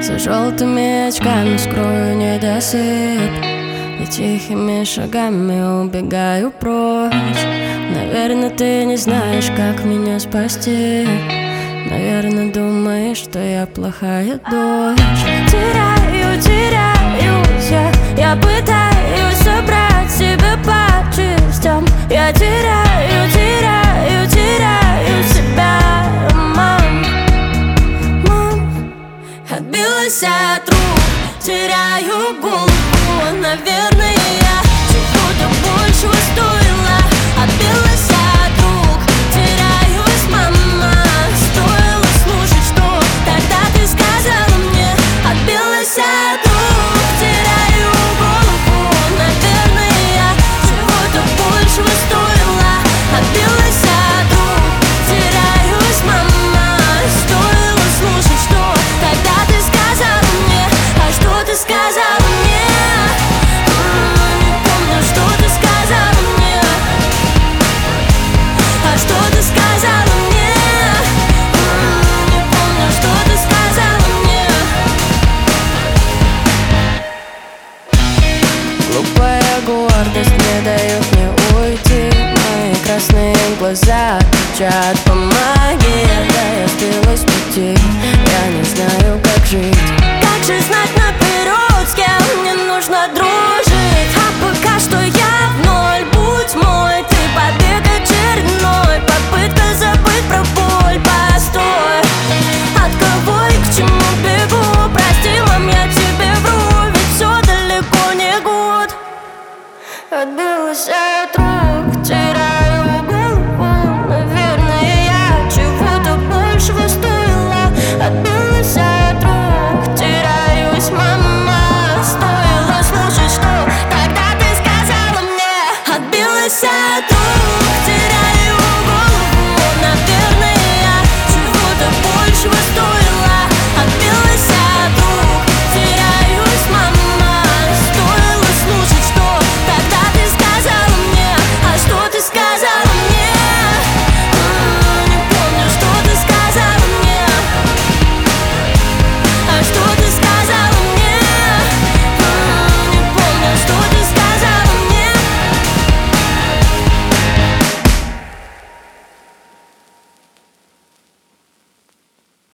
За желтыми очками скрою недосып и тихими шагами убегаю прочь. Наверное, ты не знаешь, как меня спасти. Наверное, думаешь, что я плохая дочь. Теряюсь я пытаюсь собрать себя по частям. Я теряю себя, мам. Отбилась от рук, теряю голову. Наверное, я чего-то большего стоила. Отбилась от рук, теряюсь, мама. Стоило слушать, что тогда ты сказала мне. Отбилась от рук, теряю голову. Наверное, я чего-то большего стоила. Отбилась от рук, теряюсь, мама. Стоило слушать, что тогда ты сказала мне. А что ты сказала мне? Не помню, что ты сказала мне. А что ты сказала мне? Не помню, что ты сказала мне. Глупая гордость не дает мне уйти. Мои красные глаза кричат по